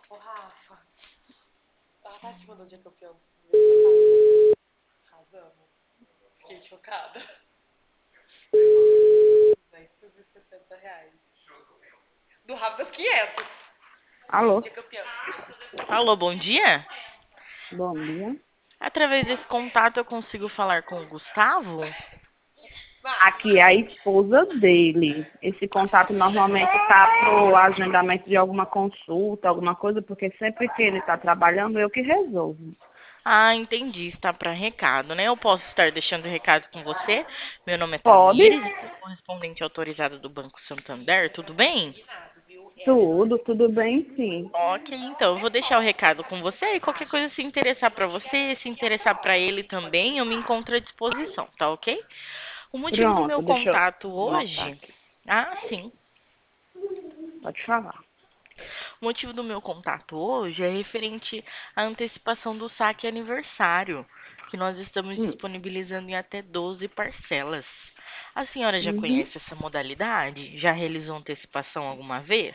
Ô, Rafa, a Tati mandou de campeão do aniversário. Arrasamos. Fiquei chocada. R$260. Do Rafa das 500. Alô, De campeão. Alô, bom dia? bom dia. Através desse contato eu consigo falar com o Gustavo? Aqui é a esposa dele. Esse contato normalmente está para o agendamento de alguma consulta, alguma coisa, porque sempre que ele está trabalhando, eu que resolvo. Ah, entendi. Está para recado, né? Eu posso estar deixando recado com você. Meu nome é Pode? Tamires, sou correspondente autorizada do Banco Santander, tudo bem? Tudo bem, sim. Ok, então eu vou deixar o recado com você e qualquer coisa se interessar para você, se interessar para ele também, eu me encontro à disposição, tá ok? O motivo do meu Pronto, deixa eu contato anotar hoje. aqui. Ah, sim. Pode falar. O motivo do meu contato hoje é referente à antecipação do saque aniversário, que nós estamos Hum, disponibilizando em até 12 parcelas. A senhora já uhum. conhece essa modalidade? Já realizou antecipação alguma vez?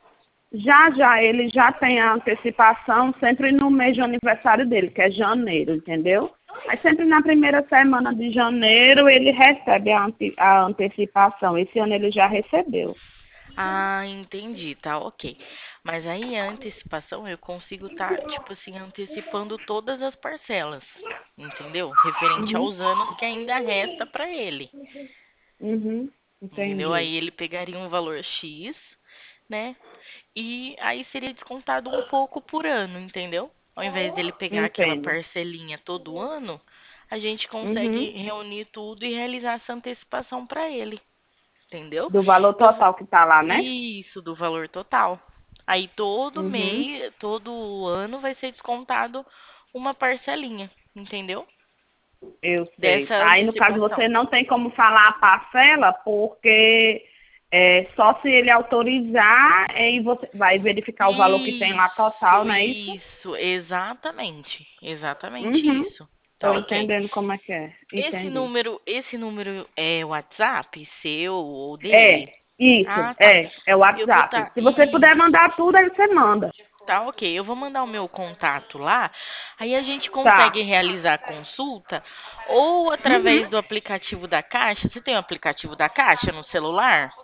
Já, ele já tem a antecipação sempre no mês de aniversário dele, que é janeiro, entendeu? Aí sempre na primeira semana de janeiro ele recebe a antecipação. Esse ano ele já recebeu. Ah, entendi, tá ok. Mas aí a antecipação eu consigo estar, tipo assim, antecipando todas as parcelas, entendeu? Referente Uhum, aos anos que ainda resta para ele, uhum, entendeu? entendi. Aí ele pegaria um valor X, né? E aí seria descontado um pouco por ano, entendeu? Ao invés dele pegar aquela Entendo. parcelinha todo ano, a gente consegue Uhum. reunir tudo e realizar essa antecipação para ele, entendeu? Do valor Eu vou... total que tá lá, né? Isso, do valor total. Aí todo Uhum, mês, todo ano vai ser descontado uma parcelinha, entendeu? eu sei. Dessa Aí no caso antecipação. você não tem como falar a parcela, porque só se ele autorizar, aí você vai verificar o valor que tem lá total, não é isso? Exatamente. Exatamente Uhum. isso. Tô Tá ok? entendendo como é que é. Entendi. Esse número é WhatsApp seu ou É, dele? isso, Ah, tá. é o Eu vou WhatsApp. estar. Se você puder mandar tudo, aí você manda. Tá, ok. Eu vou mandar o meu contato lá. Aí a gente Tá. consegue realizar a consulta ou Uhum. através do aplicativo da Caixa. Você tem o aplicativo da Caixa no celular?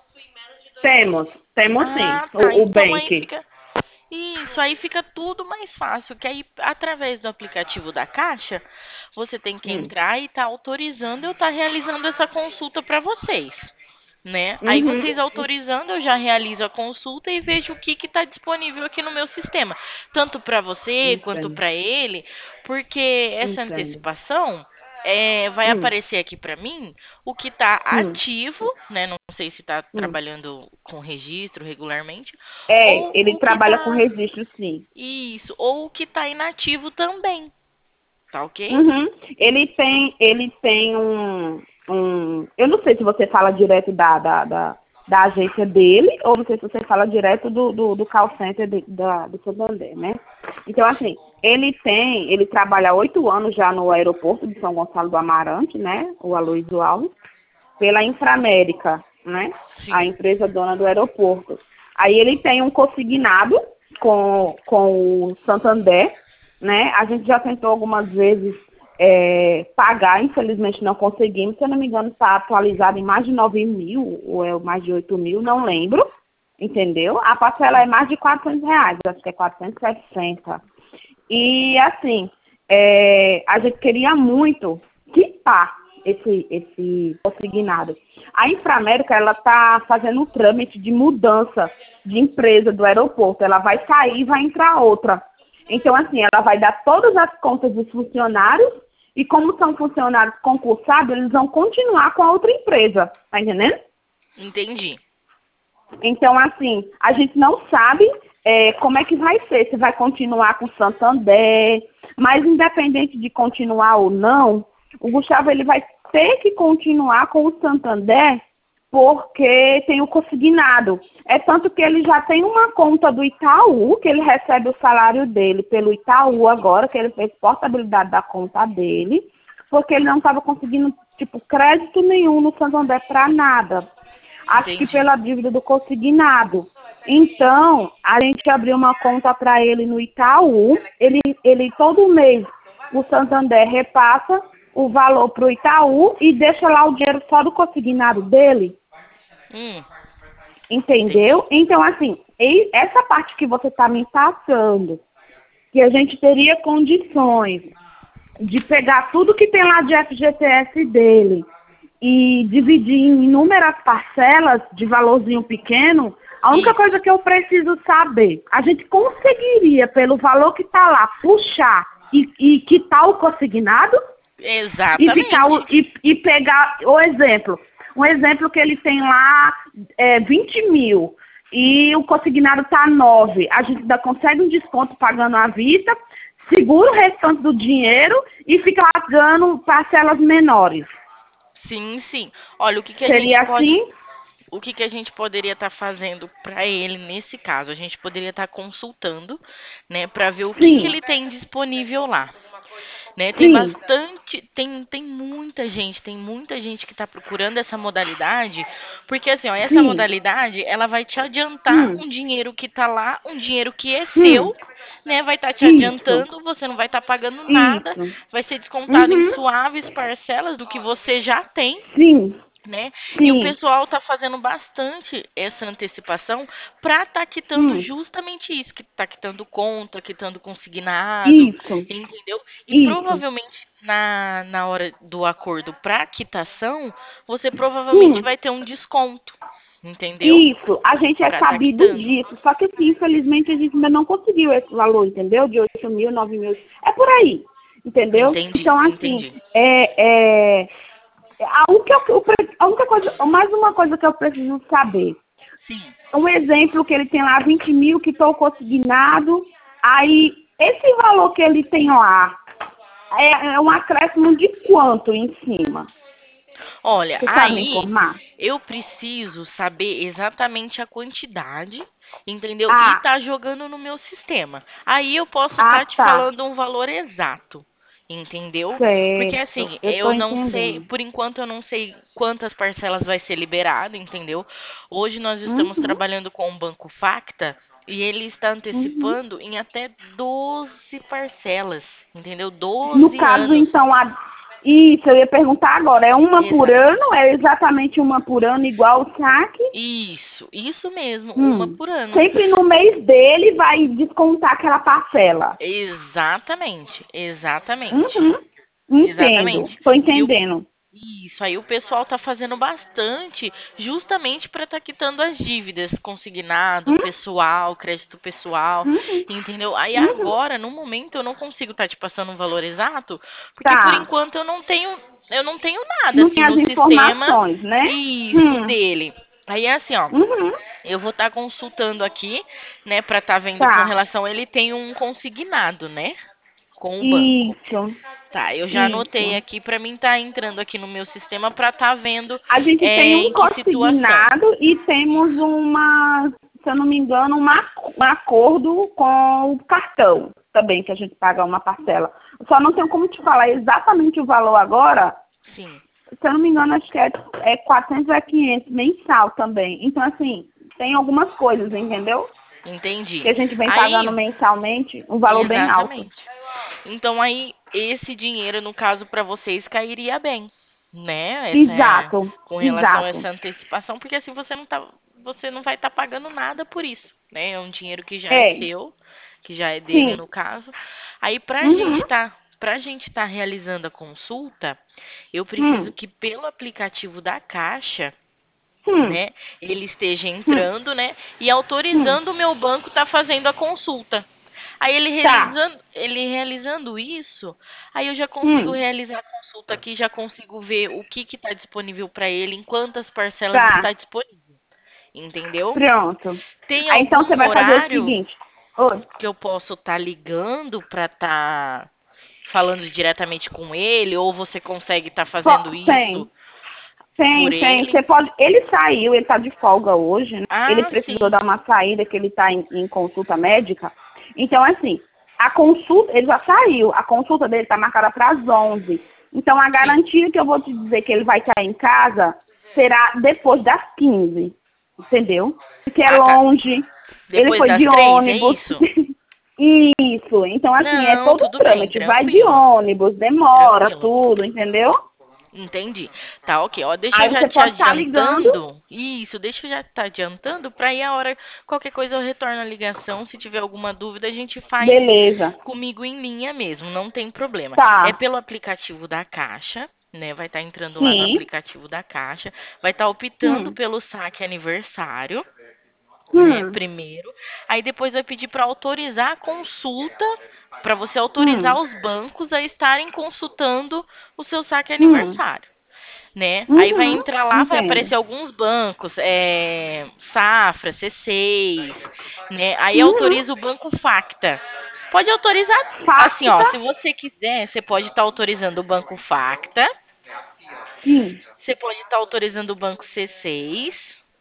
Temos sim. Ah, tá. O Então aí Bank. fica. Isso, aí fica tudo mais fácil, que aí através do aplicativo da Caixa, você tem que Hum. entrar e tá autorizando eu estar realizando essa consulta para vocês, né? Aí Uhum. vocês autorizando, eu já realizo a consulta e vejo o que está disponível aqui no meu sistema, tanto para você quanto Entendo. para ele, porque essa Entendo. antecipação vai Hum. aparecer aqui para mim o que está Hum. ativo, né? Não sei se está Hum. trabalhando com registro regularmente, É, ou ele o que trabalha com está registro, sim. isso, ou o que está inativo também, tá ok? Uhum. Ele tem eu não sei se você fala direto da agência dele, ou não sei se você fala direto do call center do Santander, né? Então, assim, ele trabalha há 8 anos já no aeroporto de São Gonçalo do Amarante, né? O Aloysio Alves, pela Inframérica, né? A Sim. empresa dona do aeroporto. Aí ele tem um consignado com o Santander, né? A gente já tentou algumas vezes pagar, infelizmente não conseguimos. Se eu não me engano, está atualizado em mais de 9 mil, ou é mais de 8 mil, não lembro. Entendeu? A parcela é mais de R$ 400, acho que é 460. E, assim, a gente queria muito quitar esse consignado. A Inframérica, ela está fazendo um trâmite de mudança de empresa do aeroporto. Ela vai sair e vai entrar outra. Então, assim, ela vai dar todas as contas dos funcionários e como são funcionários concursados, eles vão continuar com a outra empresa. Tá entendendo? Entendi. Então, assim, a gente não sabe como é que vai ser, se vai continuar com o Santander, mas independente de continuar ou não, o Gustavo ele vai ter que continuar com o Santander porque tem o consignado. É tanto que ele já tem uma conta do Itaú, que ele recebe o salário dele pelo Itaú agora, que ele fez portabilidade da conta dele, porque ele não estava conseguindo, tipo, crédito nenhum no Santander para nada. Acho que Entendi. pela dívida do consignado. Então, a gente abriu uma conta para ele no Itaú. Ele todo mês, o Santander repassa o valor para o Itaú e deixa lá o dinheiro só do consignado dele. Entendeu? Então, assim, essa parte que você está me passando, que a gente teria condições de pegar tudo que tem lá de FGTS dele e dividir em inúmeras parcelas de valorzinho pequeno, a única coisa que eu preciso saber, a gente conseguiria, pelo valor que está lá, puxar e quitar o consignado? Exatamente. E pegar o exemplo. Um exemplo que ele tem lá 20 mil e o consignado está 9. A gente ainda consegue um desconto pagando à vista, segura o restante do dinheiro e fica pagando parcelas menores. Sim, sim. Olha, Seria assim? O que a gente poderia estar fazendo para ele nesse caso? A gente poderia estar consultando, né, para ver o que ele tem disponível lá. Né? Tem Sim. bastante, tem muita gente que está procurando essa modalidade, porque assim, ó, essa modalidade, ela vai te adiantar um dinheiro que está lá, um dinheiro que é seu, né? Vai estar te adiantando, você não vai estar pagando nada, vai ser descontado em suaves parcelas do que você já tem. Né? E o pessoal tá fazendo bastante essa antecipação para tá quitando justamente isso, que tá quitando conta, quitando consignado, entendeu? E provavelmente na hora do acordo para quitação, você provavelmente vai ter um desconto, entendeu? Isso, a gente é sabido disso, só que assim, infelizmente a gente ainda não conseguiu esse valor, entendeu? De 8 mil, 9 mil, é por aí, entendeu? Então assim, a única coisa, mais uma coisa que eu preciso saber. Um exemplo que ele tem lá 20 mil, que estou consignado, aí esse valor que ele tem lá é um acréscimo de quanto em cima? Olha, você sabe me informar? eu preciso saber exatamente a quantidade, entendeu? E tá jogando no meu sistema. Aí eu posso estar te falando um valor exato. Entendeu? Porque assim, eu não sei, por enquanto eu não sei quantas parcelas vai ser liberado, entendeu? Hoje nós estamos trabalhando com o Banco Facta e ele está antecipando em até 12 parcelas, entendeu? 12 No caso, anos. então, isso, eu ia perguntar agora, é uma por ano? É exatamente uma por ano igual o saque? Isso mesmo, uma por ano. Sempre no mês dele vai descontar aquela parcela. Exatamente. Entendo, estou entendendo. Isso, aí o pessoal tá fazendo bastante justamente para estar quitando as dívidas, consignado, pessoal, crédito pessoal, entendeu? Aí agora, no momento, eu não consigo estar te passando um valor exato, porque por enquanto eu não tenho nada Não assim tem as no sistema informações, né? dele. Aí é assim, ó, eu vou estar consultando aqui, né, para estar vendo com relação, ele tem um consignado, né, com o banco. Tá, eu já anotei aqui para mim estar entrando aqui no meu sistema para estar vendo a gente tem um em que consignado e temos se eu não me engano, um acordo com o cartão também, que a gente paga uma parcela. Só não tenho como te falar exatamente o valor agora. Sim. Se eu não me engano, acho que é 400 a 500 mensal também. Então, assim, tem algumas coisas, entendeu? Entendi. Que a gente vem pagando mensalmente um valor bem alto. Então, aí, esse dinheiro, no caso, para vocês, cairia bem, né? Com relação a essa antecipação, porque assim você não vai estar pagando nada por isso, né? É um dinheiro que já é seu, que já é dele, no caso. Aí, pra gente estar realizando a consulta, eu preciso que pelo aplicativo da Caixa, né, ele esteja entrando, né, e autorizando o meu banco estar fazendo a consulta. Aí ele realizando isso, aí eu já consigo realizar a consulta aqui, já consigo ver o que está disponível para ele, em quantas parcelas está disponível. Entendeu? Pronto. Tem aí então você vai fazer o seguinte. Que eu posso estar ligando para estar falando diretamente com ele, ou você consegue estar fazendo isso? Tem. Você pode. Ele saiu, ele está de folga hoje, né? Ele precisou dar uma saída, que ele está em consulta médica. Então, assim, a consulta, ele já saiu, a consulta dele está marcada para as 11. Então, a garantia que eu vou te dizer que ele vai estar em casa será depois das 15. Entendeu? Porque é longe. Ele Depois foi das de 3, ônibus. é isso? Isso. Então, assim, é Não, todo o tudo bem, trâmite. Vai de tranquilo. ônibus, demora Tranquilo. tudo, entendeu? Entendi. Tá, ok. Ó, deixa Aí eu já você te pode estar ligando. adiantando. Isso, deixa eu já estar adiantando para aí a hora, qualquer coisa eu retorno a ligação. Se tiver alguma dúvida, a gente faz Beleza. comigo em linha mesmo, não tem problema. É Tá. pelo aplicativo da Caixa, né? Vai estar entrando lá no Sim. aplicativo da Caixa, vai estar optando Hum. pelo saque aniversário, né? Hum. Primeiro. Aí depois vai pedir para autorizar a consulta, para você autorizar Hum. os bancos a estarem consultando o seu saque Hum. aniversário, né? Aí vai Uhum. entrar lá, vai Entendo. aparecer alguns bancos, Safra, C6, né? Aí Uhum. autoriza o banco Facta. Pode autorizar, assim, ó, Facta? se você quiser, você pode estar autorizando o banco Facta, Sim. você pode estar autorizando o banco C6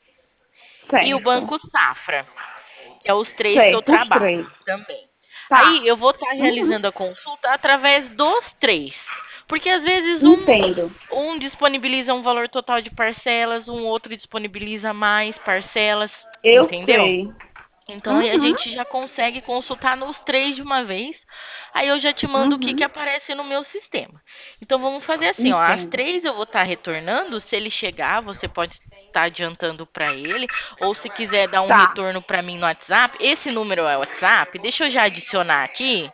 e o Certo. banco Safra, que é os três que eu Certo, os trabalho três. também. Tá. Aí eu vou estar Uhum. realizando a consulta através dos três. Porque às vezes Entendo. um disponibiliza um valor total de parcelas, um outro disponibiliza mais parcelas, Eu entendeu? sei. Então aí a Uhum. gente já consegue consultar nos três de uma vez. Aí eu já te mando o que que Uhum. aparece no meu sistema. Então vamos fazer assim, ó, às Entendo. 3 eu vou estar retornando. Se ele chegar, você pode estar adiantando para ele, ou se quiser dar um Tá. retorno para mim no WhatsApp. Esse número é o WhatsApp. Deixa eu já adicionar aqui.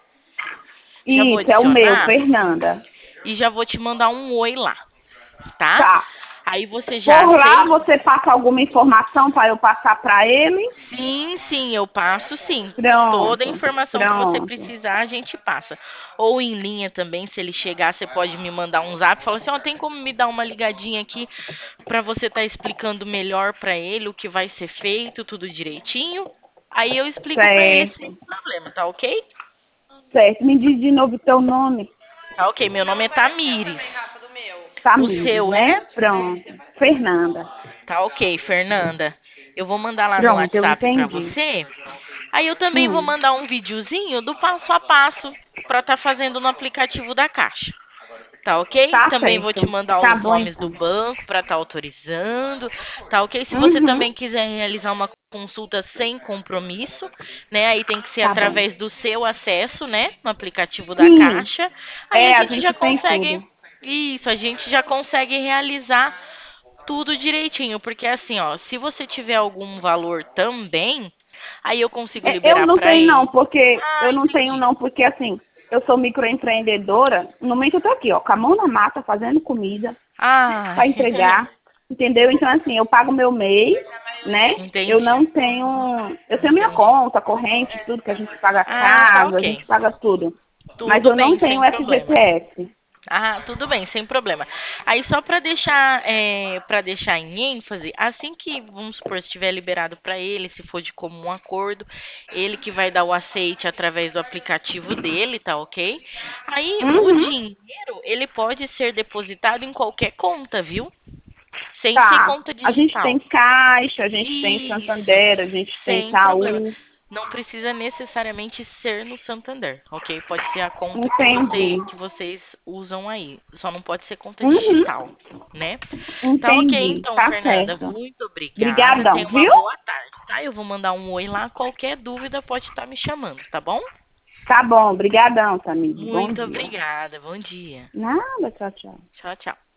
Já vou Isso, é o meu, adicionar Fernanda. e já vou te mandar um oi lá, tá? Tá. Aí você já Por lá, aceita. você passa alguma informação para eu passar para ele? Sim, sim, eu passo sim. Toda a Pronto. informação que você Pronto. precisar, a gente passa. Ou em linha também, se ele chegar, você pode me mandar um zap, fala assim, ó, tem como me dar uma ligadinha aqui para você estar explicando melhor para ele o que vai ser feito, tudo direitinho. Aí eu explico para ele sem Certo. problema, tá ok? Certo. Me diz de novo o teu nome. Tá ok, meu nome é Tamires. Rafa, do meu. O Tamires, seu né? é? Pronto. Fernanda. Tá ok, Fernanda. Eu vou mandar lá no Pronto, eu WhatsApp para entendi. você. Aí eu também vou Hum. mandar um videozinho do passo a passo para estar fazendo no aplicativo da Caixa. Tá ok? Tá Também vou te certo. mandar Tá os bom nomes do então. banco para estar autorizando. Tá ok? Se você Uhum. também quiser realizar uma consulta sem compromisso, né? Aí tem que ser Tá bom. através do seu acesso, né? No aplicativo da Sim. Caixa. Aí a É, a gente já gente tem consegue. tudo. Isso, a gente já consegue realizar tudo direitinho, porque assim, ó, se você tiver algum valor também, aí eu consigo Eu liberar não pra tenho não, ele. porque Ah, eu não tenho entendi. não, porque assim, eu sou microempreendedora. No momento eu tô aqui, ó, com a mão na mata, fazendo comida Ah, para entregar, entendeu? Então assim, eu pago meu mês, né? Eu entendi. não tenho, eu tenho minha Entendi. conta, corrente, tudo que a gente paga a Ah, tá casa, a gente ok. paga tudo. Mas Tudo eu não bem, sem tenho problema. FGTS. Ah, tudo bem, sem problema. Aí só para deixar em ênfase, assim que, vamos supor, se estiver liberado para ele, se for de comum acordo, ele que vai dar o aceite através do aplicativo dele, tá ok? Aí o Uhum. dinheiro, ele pode ser depositado em qualquer conta, viu? Sem ser Tá. conta A gente digital. tem Caixa, a gente tem Isso, Santander, a gente tem sem problema. Itaú. Não precisa necessariamente ser no Santander, ok? Pode ser a conta Entendi. que vocês usam aí. Só não pode ser conta Uhum. digital, né? Tá ok, Entendi. então, Tá Fernanda. certo. Muito obrigada. Obrigadão, Tenha uma viu? boa tarde, tá? Eu vou mandar um oi lá. Qualquer dúvida pode estar me chamando, tá bom? Tá bom, obrigadão, Tamires. Bom Muito dia. obrigada. Bom dia. Nada, tchau, tchau. Tchau, tchau.